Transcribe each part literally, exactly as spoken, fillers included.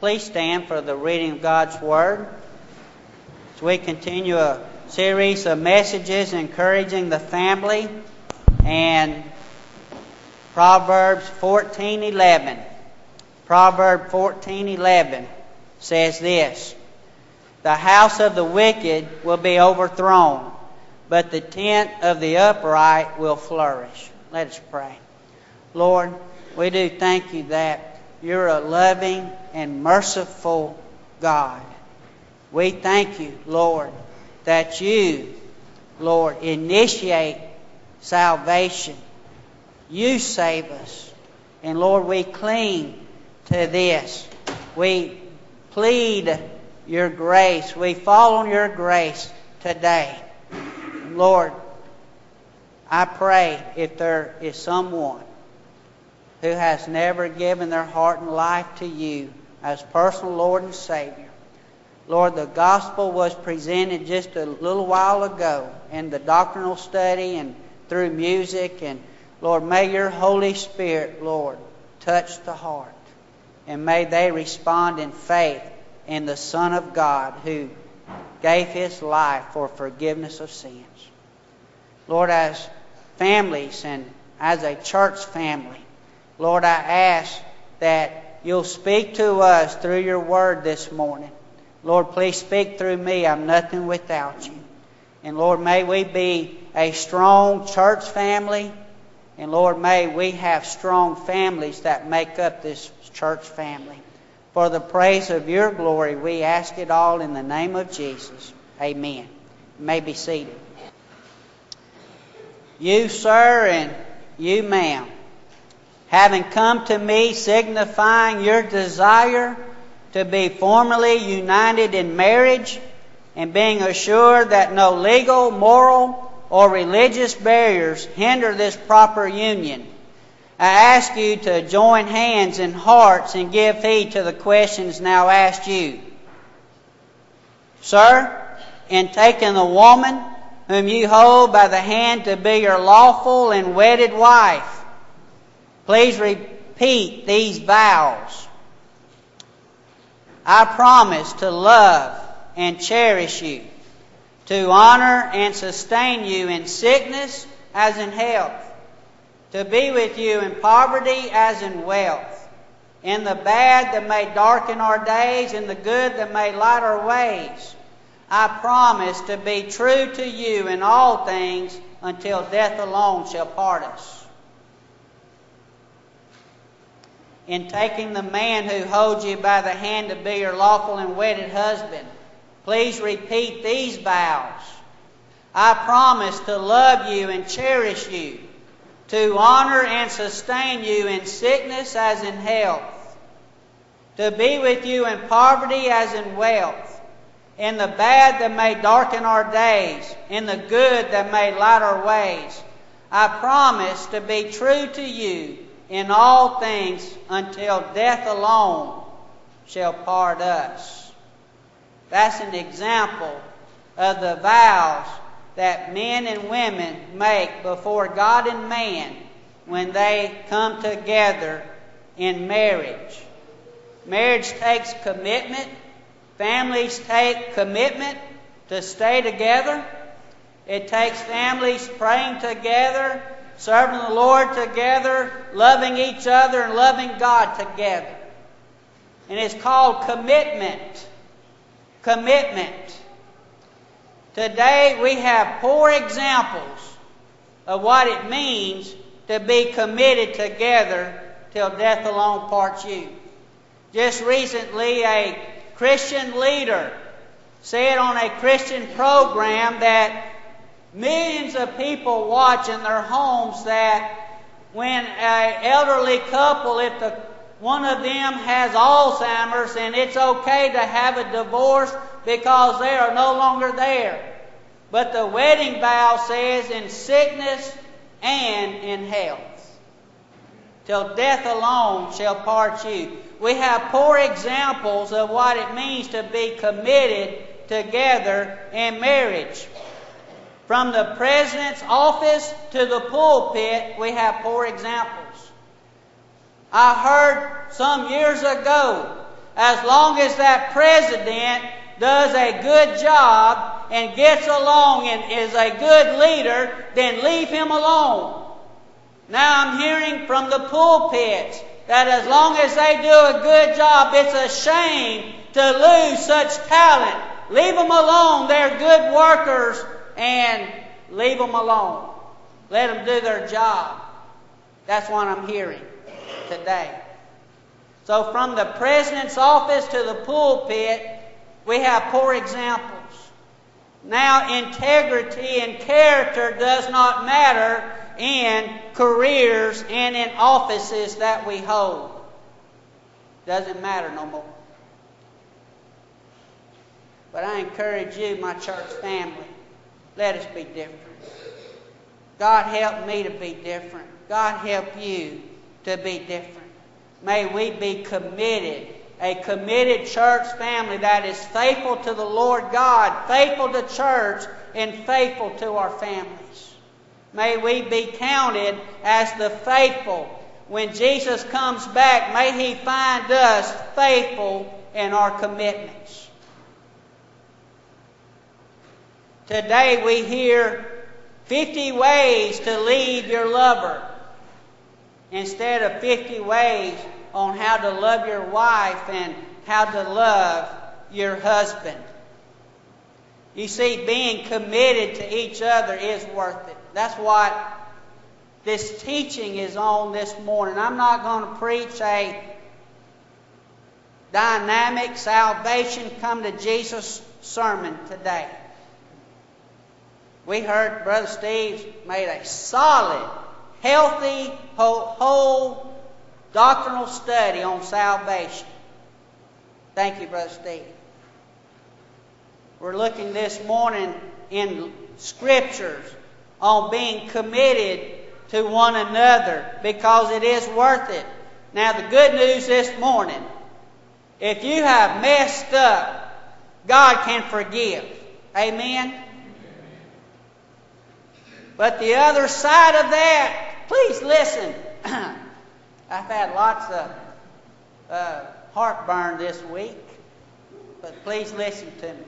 please stand for the reading of God's Word as we continue a series of messages encouraging the family. And Proverbs fourteen eleven. Proverb fourteen eleven says this: "The house of the wicked will be overthrown, but the tent of the upright will flourish." Let us pray. Lord, we do thank you that you're a loving and merciful God. We thank you, Lord, that you, Lord, initiate salvation. You save us. And Lord, we cling to this. We plead your grace. We fall on your grace today. Lord, I pray if there is someone who has never given their heart and life to you as personal Lord and Savior, Lord, the gospel was presented just a little while ago in the doctrinal study and through music. And Lord, may your Holy Spirit, Lord, touch the heart. And may they respond in faith in the Son of God who gave his life for forgiveness of sins. Lord, as families and as a church family, Lord, I ask that you'll speak to us through your word this morning. Lord, please speak through me. I'm nothing without you. And Lord, may we be a strong church family. And Lord, may we have strong families that make up this church family. For the praise of your glory, we ask it all in the name of Jesus. Amen. You may be seated. You, sir, and you, ma'am, having come to me signifying your desire to be formally united in marriage, and being assured that no legal, moral, or religious barriers hinder this proper union, I ask you to join hands and hearts and give heed to the questions now asked you. Sir, in taking the woman whom you hold by the hand to be your lawful and wedded wife, please repeat these vows. I promise to love and cherish you, to honor and sustain you in sickness as in health, to be with you in poverty as in wealth, in the bad that may darken our days, in the good that may light our ways. I promise to be true to you in all things until death alone shall part us. In taking the man who holds you by the hand to be your lawful and wedded husband, please repeat these vows. I promise to love you and cherish you, to honor and sustain you in sickness as in health, to be with you in poverty as in wealth, in the bad that may darken our days, in the good that may light our ways. I promise to be true to you in all things until death alone shall part us. That's an example of the vows that men and women make before God and man when they come together in marriage. Marriage takes commitment. Families take commitment to stay together. It takes families praying together, serving the Lord together, loving each other and loving God together. And it's called commitment. Commitment. Today we have poor examples of what it means to be committed together till death alone parts you. Just recently a Christian leader said on a Christian program that millions of people watch in their homes that when an elderly couple, if the, one of them has Alzheimer's, and it's okay to have a divorce because they are no longer there. But the wedding vow says in sickness and in health, till death alone shall part you. We have poor examples of what it means to be committed together in marriage. From the president's office to the pulpit, we have poor examples. I heard some years ago As long as that president does a good job and gets along and is a good leader, then leave him alone. Now I'm hearing from the pulpits that as long as they do a good job, it's a shame to lose such talent. Leave them alone. They're good workers, and leave them alone. Let them do their job. That's what I'm hearing today. So from the president's office to the pulpit, we have poor examples. Now integrity and character does not matter in careers and in offices that we hold. Doesn't matter no more. But I encourage you, my church family, let us be different. God help me to be different. God help you to be different. May we be committed, a committed church family that is faithful to the Lord God, faithful to church, and faithful to our families. May we be counted as the faithful. When Jesus comes back, may He find us faithful in our commitments. Today we hear fifty ways to leave your lover instead of fifty ways on how to love your wife and how to love your husband. You see, being committed to each other is worth it. That's what this teaching is on this morning. I'm not going to preach a dynamic salvation come to Jesus sermon today. We heard Brother Steve made a solid, healthy, whole, whole doctrinal study on salvation. Thank you, Brother Steve. We're looking this morning in Scriptures on being committed to one another because it is worth it. Now, the good news this morning, if you have messed up, God can forgive. Amen? But the other side of that, please listen. I've had lots of uh, heartburn this week, but please listen to me.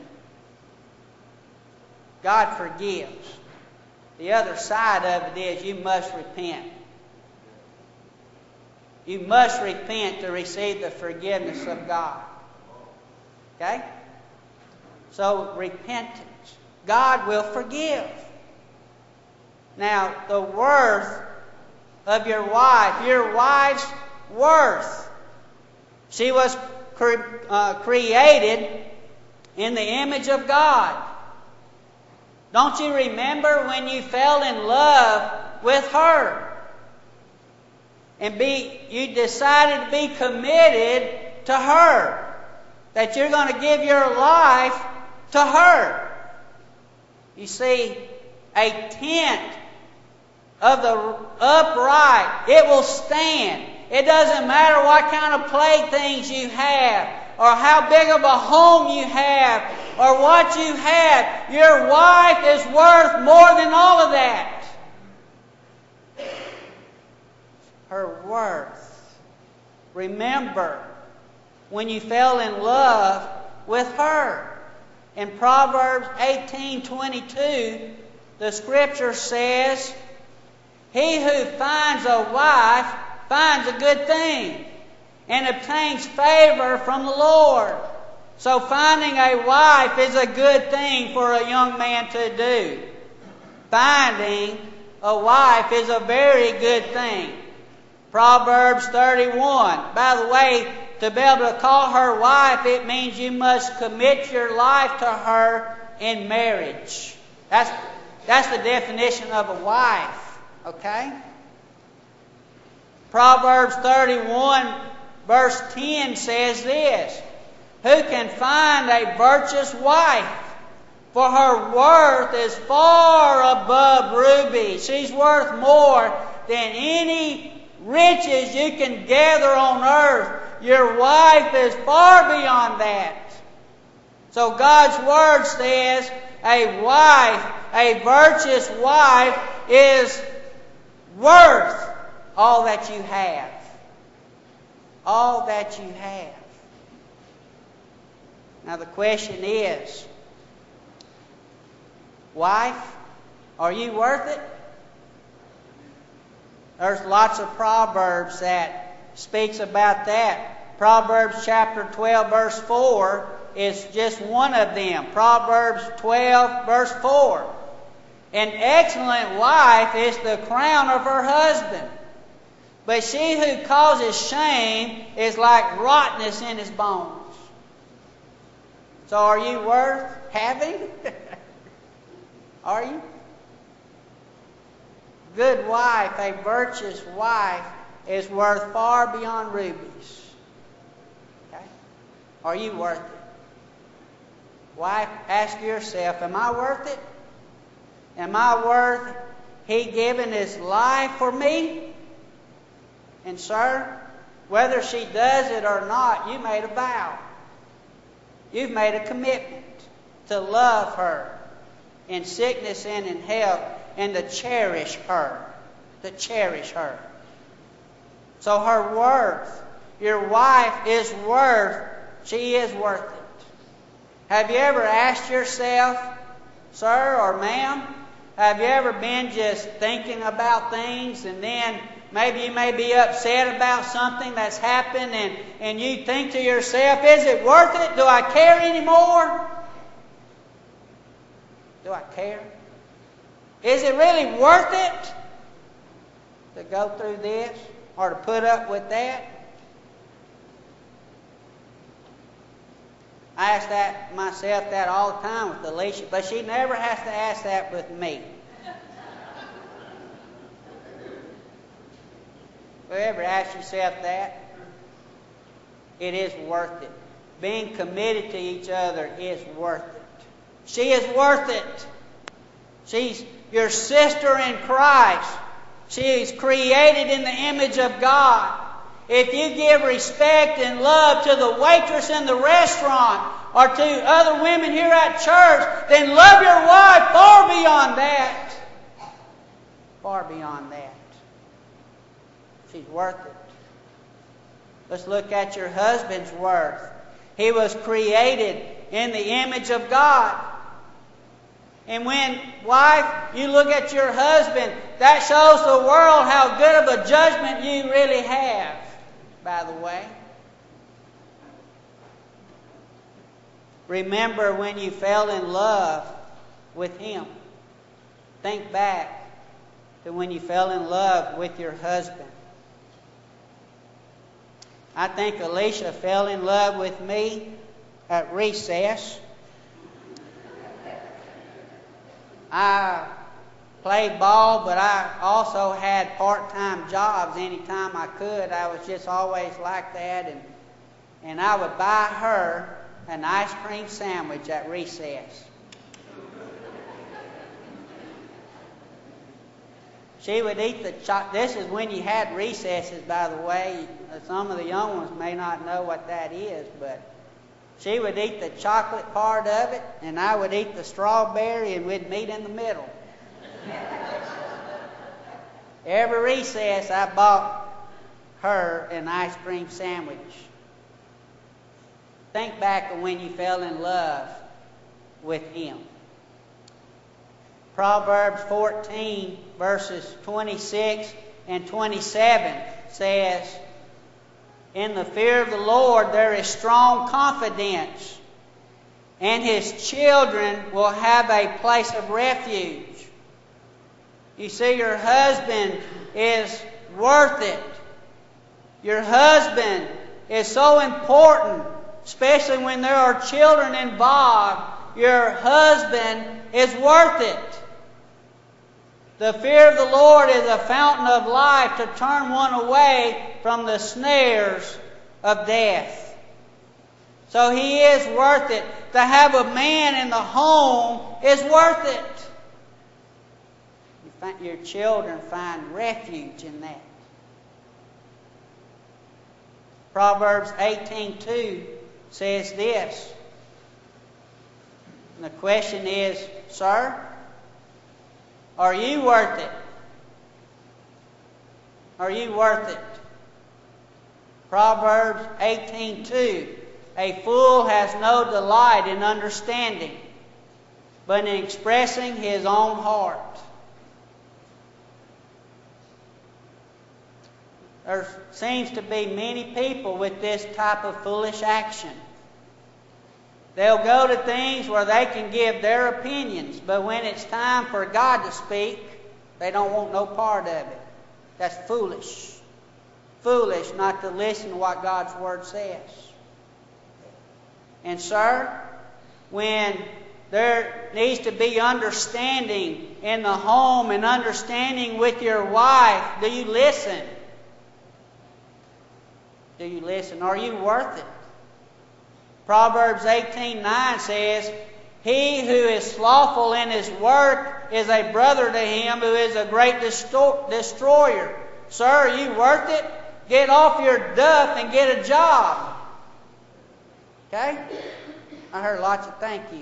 God forgives. The other side of it is you must repent. You must repent to receive the forgiveness of God. Okay? So, repentance. God will forgive. Now, the worth of your wife, your wife's worth. She was cre- uh, created in the image of God. Don't you remember when you fell in love with her? And be you decided to be committed to her. That you're going to give your life to her. You see, a tent of the upright, it will stand. It doesn't matter what kind of playthings you have, or how big of a home you have, or what you have. Your wife is worth more than all of that. Her worth. Remember when you fell in love with her. In Proverbs eighteen twenty-two, the Scripture says, "He who finds a wife finds a good thing and obtains favor from the Lord." So finding a wife is a good thing for a young man to do. Finding a wife is a very good thing. Proverbs thirty-one. By the way, to be able to call her wife, it means you must commit your life to her in marriage. That's, that's the definition of a wife. Okay? Proverbs thirty-one verse ten says this, "Who can find a virtuous wife? For her worth is far above rubies." She's worth more than any riches you can gather on earth. Your wife is far beyond that. So God's Word says a wife, a virtuous wife, is worth all that you have. All that you have. Now the question is, wife, are you worth it? There's lots of Proverbs that speaks about that. Proverbs chapter twelve verse four is just one of them. Proverbs twelve verse four. An excellent wife is the crown of her husband, but she who causes shame is like rottenness in his bones. So are you worth having? Are you? Good wife, a virtuous wife, is worth far beyond rubies. Okay? Are you worth it? Wife, ask yourself, am I worth it? Am I worth He giving His life for me? And sir, whether she does it or not, you made a vow. You've made a commitment to love her in sickness and in health, and to cherish her. To cherish her. So her worth, your wife is worth, she is worth it. Have you ever asked yourself, sir or ma'am, have you ever been just thinking about things, and then maybe you may be upset about something that's happened, and, and you think to yourself, is it worth it? Do I care anymore? Do I care? Is it really worth it to go through this or to put up with that? I ask that myself that all the time with Alicia, but she never has to ask that with me. Have you ever asked yourself that? It is worth it. Being committed to each other is worth it. She is worth it. She's your sister in Christ. She is created in the image of God. If you give respect and love to the waitress in the restaurant or to other women here at church, then love your wife far beyond that. Far beyond that. She's worth it. Let's look at your husband's worth. He was created in the image of God. And when, wife, you look at your husband, that shows the world how good of a judgment you really have, by the way. Remember when you fell in love with him. Think back to when you fell in love with your husband. I think Alicia fell in love with me at recess. I played ball, but I also had part-time jobs anytime I could. I was just always like that. And, and I would buy her an ice cream sandwich at recess. She would eat the chocolate. This is when you had recesses, by the way. Some of the young ones may not know what that is, but she would eat the chocolate part of it, and I would eat the strawberry, and we'd meet in the middle. Every recess, I bought her an ice cream sandwich. Think back on when you fell in love with him. Proverbs fourteen, verses twenty-six and twenty-seven says, in the fear of the Lord there is strong confidence, and his children will have a place of refuge. You see, your husband is worth it. Your husband is so important, especially when there are children involved. Your husband is worth it. The fear of the Lord is a fountain of life to turn one away from the snares of death. So he is worth it. To have a man in the home is worth it. You find, your children find refuge in that. Proverbs eighteen two says this. And the question is, sir, are you worth it? Are you worth it? Proverbs eighteen two. A fool has no delight in understanding, but in expressing his own heart. There seems to be many people with this type of foolish action. They'll go to things where they can give their opinions, but when it's time for God to speak, they don't want no part of it. That's foolish. Foolish not to listen to what God's Word says. And sir, when there needs to be understanding in the home and understanding with your wife, do you listen? Do you listen? Are you worth it? Proverbs eighteen nine says, "He who is slothful in his work is a brother to him who is a great desto- destroyer." Sir, are you worth it? Get off your duff and get a job. Okay? I heard lots of thank yous.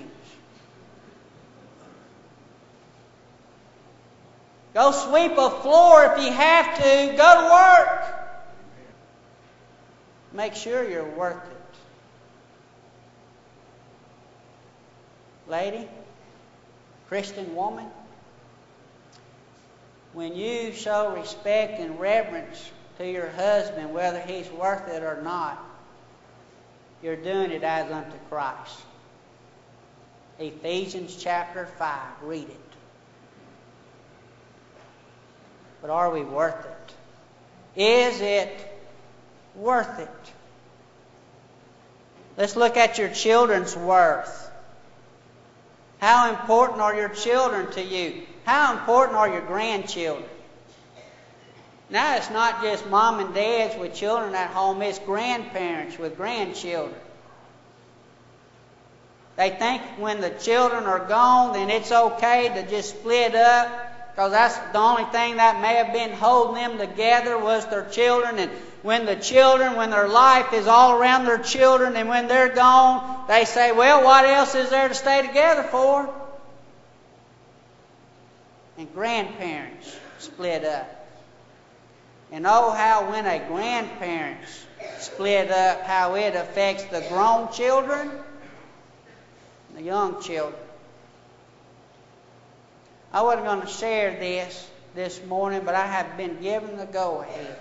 Go sweep a floor if you have to. Go to work. Make sure you're worth it. Lady, Christian woman, when you show respect and reverence to your husband, whether he's worth it or not, you're doing it as unto Christ. Ephesians chapter five, read it. But are we worth it? Is it worth it? Let's look at your children's worth. How important are your children to you? How important are your grandchildren? Now it's not just mom and dads with children at home, it's grandparents with grandchildren. They think when the children are gone, then it's okay to just split up, because that's the only thing that may have been holding them together was their children. And when the children, when their life is all around their children, and when they're gone, they say, well, what else is there to stay together for? And grandparents split up. And oh, how when a grandparents split up, how it affects the grown children, the young children. I wasn't going to share this this morning, but I have been given the go-ahead.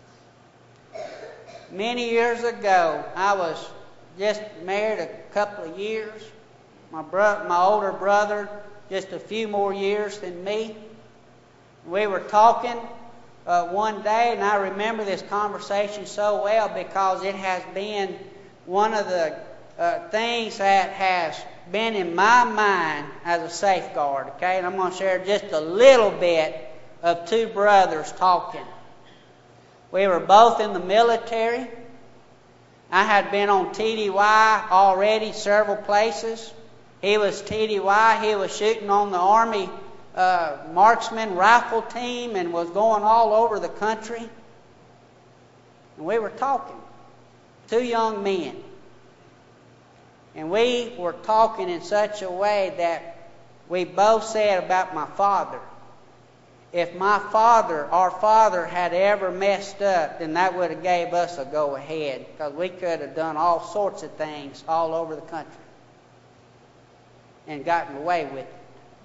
Many years ago, I was just married a couple of years. My bro- my older brother, just a few more years than me. We were talking uh, one day, and I remember this conversation so well because it has been one of the uh, things that has been in my mind as a safeguard. Okay, and I'm going to share just a little bit of two brothers talking. We were both in the military. I had been on T D Y already several places. He was T D Y. He was shooting on the Army uh, marksman rifle team and was going all over the country. And we were talking. Two young men. And we were talking in such a way that we both said about my father. If my father, our father, had ever messed up, then that would have gave us a go-ahead, because we could have done all sorts of things all over the country and gotten away with it.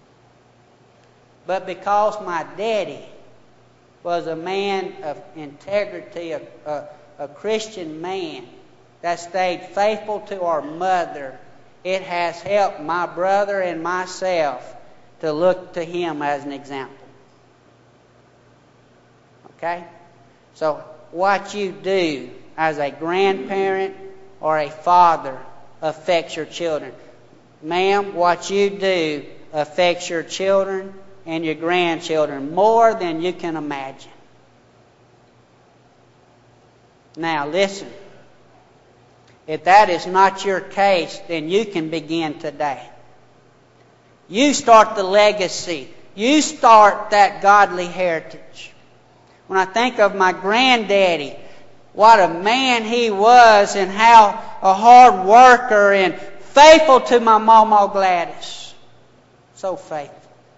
But because my daddy was a man of integrity, a, a, a Christian man that stayed faithful to our mother, it has helped my brother and myself to look to him as an example. Okay? So what you do as a grandparent or a father affects your children. Ma'am, what you do affects your children and your grandchildren more than you can imagine. Now listen. If that is not your case, then you can begin today. You start the legacy. You start that godly heritage. When I think of my granddaddy, what a man he was, and how a hard worker and faithful to my Mama Gladys. So faithful.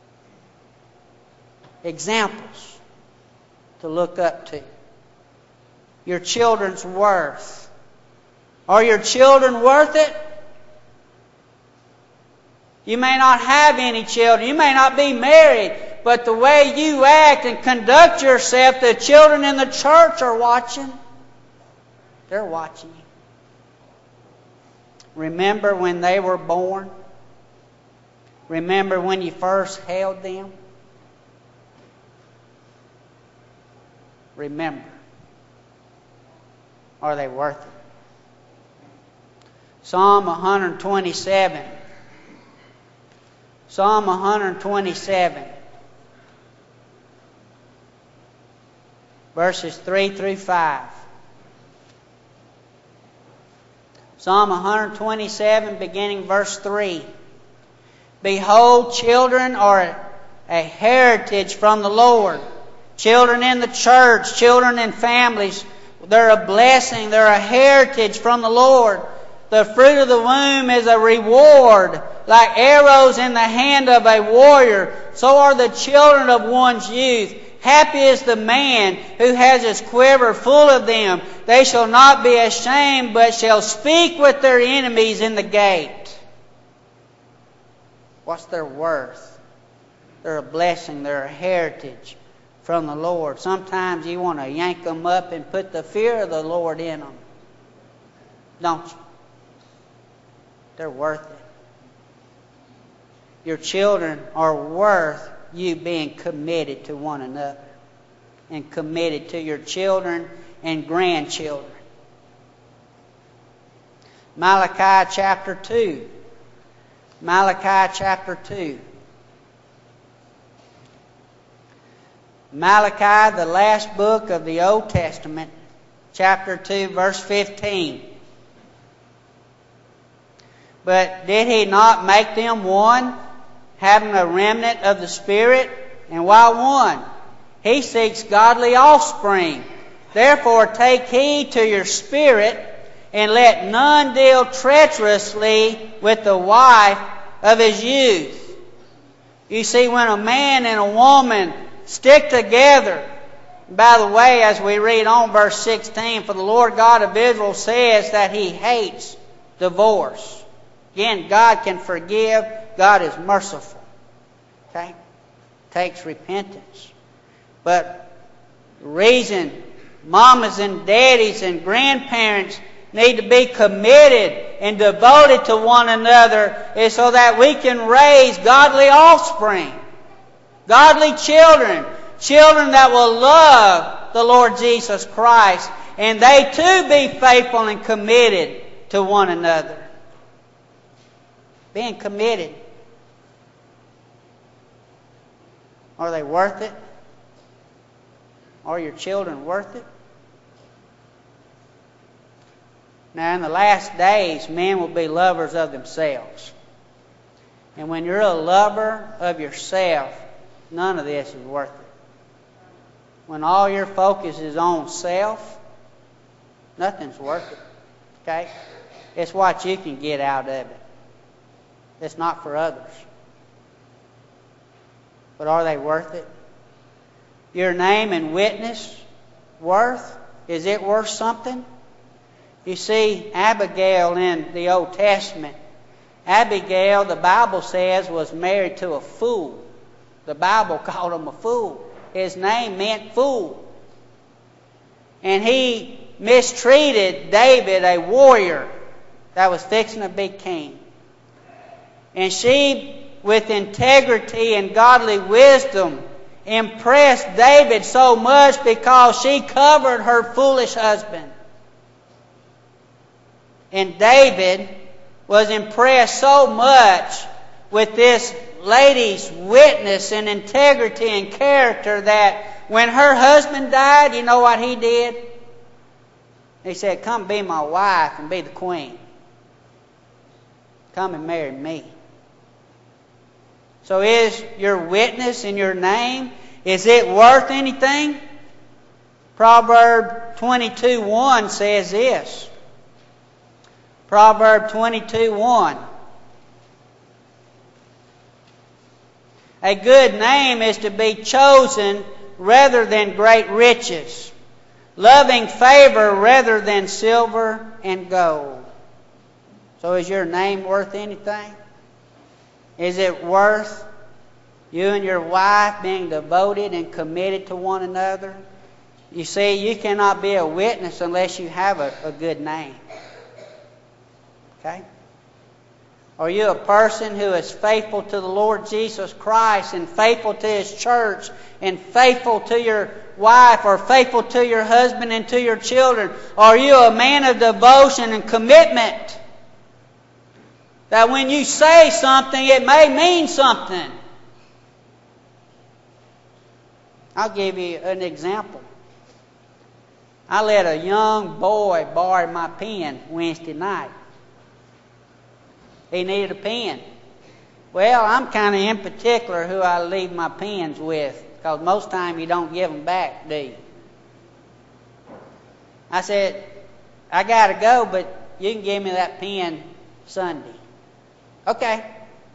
Examples to look up to. Your children's worth. Are your children worth it? You may not have any children. You may not be married. But the way you act and conduct yourself, the children in the church are watching. They're watching you. Remember when they were born? Remember when you first held them? Remember. Are they worth it? Psalm one twenty-seven. Psalm one twenty-seven. Verses three through five. Psalm one twenty-seven, beginning verse three. Behold, children are a heritage from the Lord. Children in the church, children in families, they're a blessing. They're a heritage from the Lord. The fruit of the womb is a reward, like arrows in the hand of a warrior. So are the children of one's youth. Happy is the man who has his quiver full of them. They shall not be ashamed, but shall speak with their enemies in the gate. What's their worth? They're a blessing. They're a heritage from the Lord. Sometimes you want to yank them up and put the fear of the Lord in them. Don't you? They're worth it. Your children are worth you being committed to one another and committed to your children and grandchildren. Malachi chapter two. Malachi chapter two. Malachi, the last book of the Old Testament, chapter two, verse fifteen. But did he not make them one, having a remnant of the Spirit? And why one? He seeks godly offspring. Therefore take heed to your spirit, and let none deal treacherously with the wife of his youth. You see, when a man and a woman stick together, by the way, as we read on verse sixteen, for the Lord God of Israel says that He hates divorce. Again, God can forgive. God is merciful. Okay? Takes repentance. But the reason mamas and daddies and grandparents need to be committed and devoted to one another is so that we can raise godly offspring. Godly children. Children that will love the Lord Jesus Christ. And they too be faithful and committed to one another. Being committed. Are they worth it? Are your children worth it? Now, in the last days, men will be lovers of themselves. And when you're a lover of yourself, none of this is worth it. When all your focus is on self, nothing's worth it. Okay? It's what you can get out of it. It's not for others. But are they worth it? Your name and witness worth? Is it worth something? You see, Abigail in the Old Testament, Abigail, the Bible says, was married to a fool. The Bible called him a fool. His name meant fool. And he mistreated David, a warrior that was fixing to be king. And she, with integrity and godly wisdom, impressed David so much because she covered her foolish husband. And David was impressed so much with this lady's witness and integrity and character that when her husband died, you know what he did? He said, "Come be my wife and be the queen. Come and marry me." So is your witness and your name, is it worth anything? Proverb twenty-two one says this. Proverb twenty-two one. A good name is to be chosen rather than great riches, loving favor rather than silver and gold. So is your name worth anything? Is it worth you and your wife being devoted and committed to one another? You see, you cannot be a witness unless you have a, a good name. Okay? Are you a person who is faithful to the Lord Jesus Christ and faithful to His church and faithful to your wife or faithful to your husband and to your children? Are you a man of devotion and commitment? That when you say something, it may mean something. I'll give you an example. I let a young boy borrow my pen Wednesday night. He needed a pen. Well, I'm kind of in particular who I leave my pens with, because most time you don't give them back, do you? I said, I got to go, but you can give me that pen Sunday. Okay.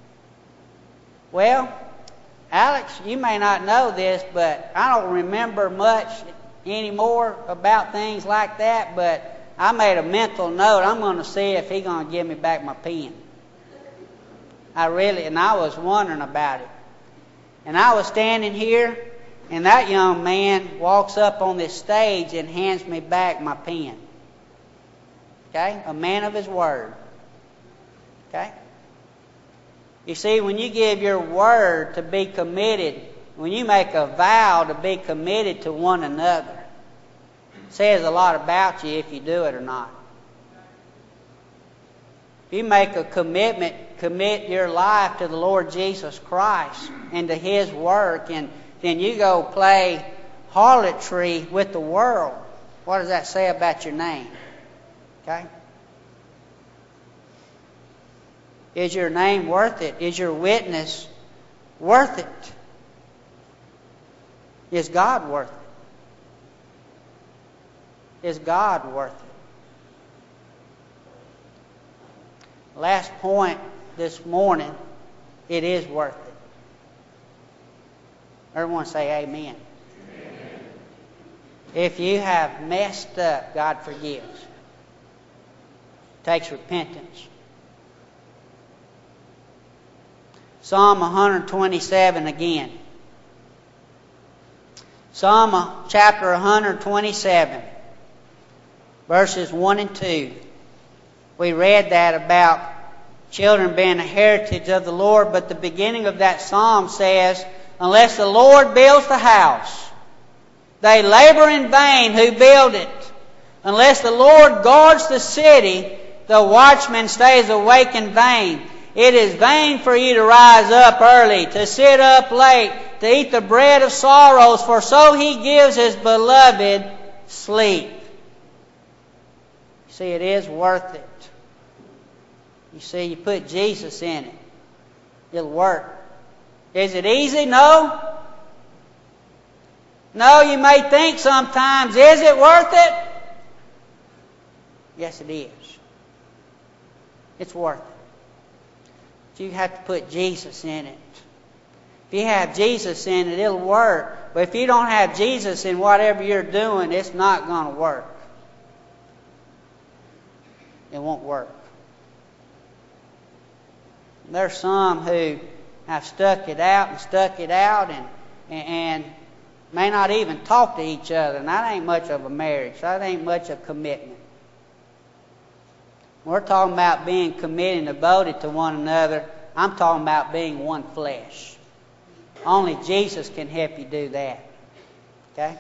Well, Alex, you may not know this, but I don't remember much anymore about things like that, but I made a mental note. I'm going to see if he's going to give me back my pen. I really, and I was wondering about it. And I was standing here, and that young man walks up on this stage and hands me back my pen. Okay? A man of his word. Okay? You see, when you give your word to be committed, when you make a vow to be committed to one another, it says a lot about you if you do it or not. If you make a commitment, commit your life to the Lord Jesus Christ and to His work, and then you go play harlotry with the world, what does that say about your name? Okay? Is your name worth it? Is your witness worth it? Is God worth it? Is God worth it? Last point this morning, it is worth it. Everyone say amen. Amen. If you have messed up, God forgives. It takes repentance. Psalm one twenty-seven again. Psalm chapter one twenty-seven, verses one and two. We read that about children being a heritage of the Lord, but the beginning of that psalm says, unless the Lord builds the house, they labor in vain who build it. Unless the Lord guards the city, the watchman stays awake in vain. It is vain for you to rise up early, to sit up late, to eat the bread of sorrows, for so He gives His beloved sleep. See, it is worth it. You see, you put Jesus in it. It'll work. Is it easy? No. No, you may think sometimes, is it worth it? Yes, it is. It's worth it. But you have to put Jesus in it. If you have Jesus in it, it'll work. But if you don't have Jesus in whatever you're doing, it's not going to work. It won't work. There's some who have stuck it out and stuck it out and, and may not even talk to each other. And that ain't much of a marriage. That ain't much of commitment. We're talking about being committed and devoted to one another. I'm talking about being one flesh. Only Jesus can help you do that. Okay?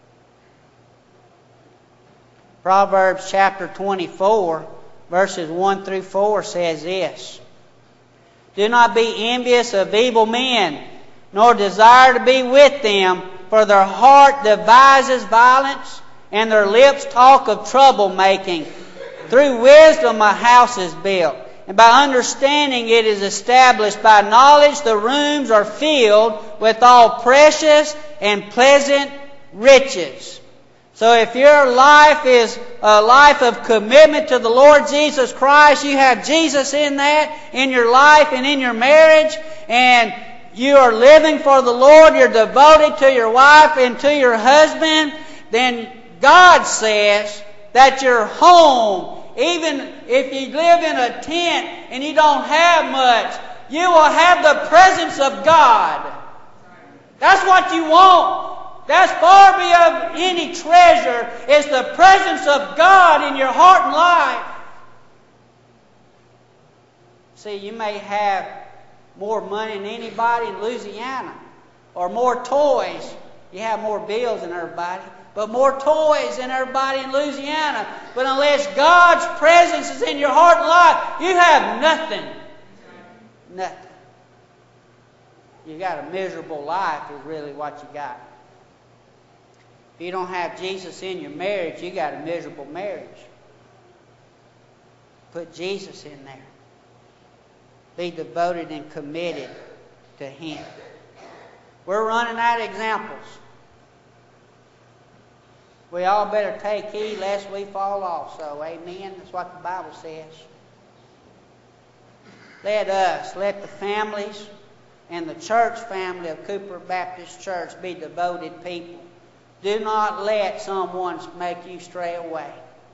Proverbs chapter twenty-four, verses one through four says this. Do not be envious of evil men, nor desire to be with them, for their heart devises violence, and their lips talk of troublemaking. Through wisdom a house is built, and by understanding it is established. By knowledge the rooms are filled with all precious and pleasant riches. So if your life is a life of commitment to the Lord Jesus Christ, you have Jesus in that, in your life and in your marriage, and you are living for the Lord, you're devoted to your wife and to your husband, then God says that your home Even if you live in a tent and you don't have much, you will have the presence of God. That's what you want. That's far beyond any treasure, is the presence of God in your heart and life. See, you may have more money than anybody in Louisiana, or more toys. You have more bills than everybody, but more toys than everybody in Louisiana. But unless God's presence is in your heart and life, you have nothing. Nothing. You got a miserable life is really what you got. If you don't have Jesus in your marriage, you got a miserable marriage. Put Jesus in there. Be devoted and committed to Him. We're running out of examples. We all better take heed lest we fall off. So, amen. That's what the Bible says. Let us, let the families and the church family of Cooper Baptist Church be devoted people. Do not let someone make you stray away.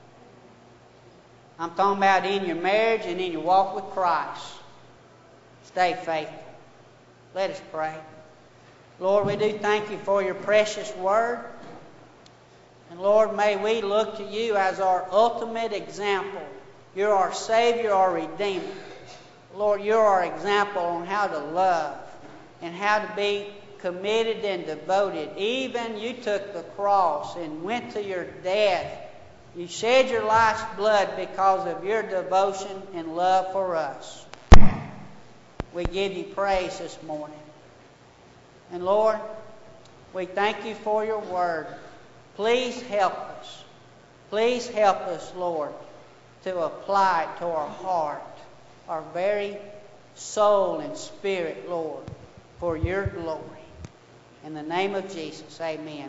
I'm talking about in your marriage and in your walk with Christ. Stay faithful. Let us pray. Lord, we do thank you for your precious word. And Lord, may we look to you as our ultimate example. You're our Savior, our Redeemer. Lord, you're our example on how to love and how to be committed and devoted. Even you took the cross and went to your death. You shed your life's blood because of your devotion and love for us. We give you praise this morning. And Lord, we thank you for your word. Please help us. Please help us, Lord, to apply it to our heart, our very soul and spirit, Lord, for your glory. In the name of Jesus, amen.